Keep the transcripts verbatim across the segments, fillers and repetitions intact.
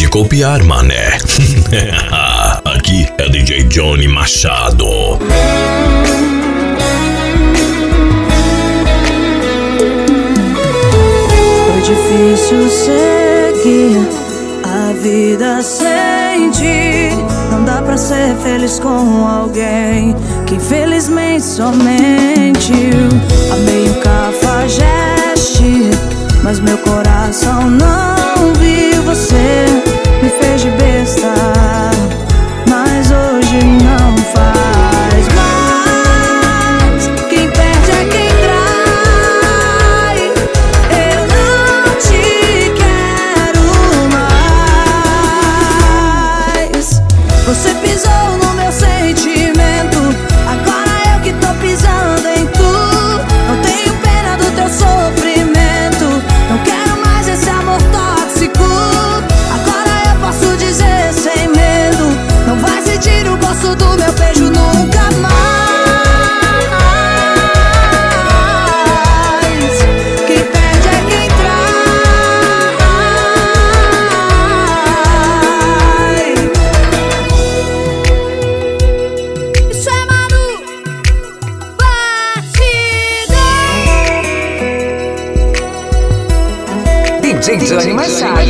copiar, mané. Aqui é D J Johnny Machado. Foi difícil seguir a vida sem ti. Não dá pra ser feliz com alguém que infelizmente só mentiu. Amei o cafajeste, mas meu coração não viu. Você me fez de besta, mas hoje não faz mais. Quem perde é quem trai. Eu não te quero mais. Você pisou no meu sentimento, agora eu que tô pisando em tu. Não tenho pena do teu sofrimento, não quero mais esse amor tóxico. Agora eu posso dizer sem medo, não vai sentir o gosto do meu beijo nunca mais. Quem perde é quem trai. Isso é Manu Batidão. D J Johnny Machado.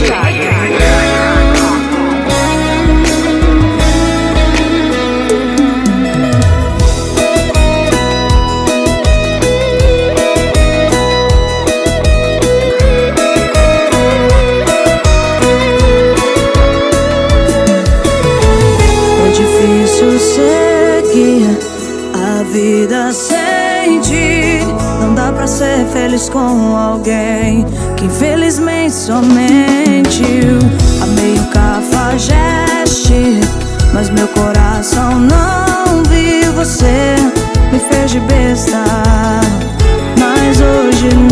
Foi difícil seguir a vida sem ti. Não dá pra ser feliz com alguém que infelizmente só mentiu. Amei o cafajeste, mas meu coração não viu. Você me fez de besta, mas hoje não.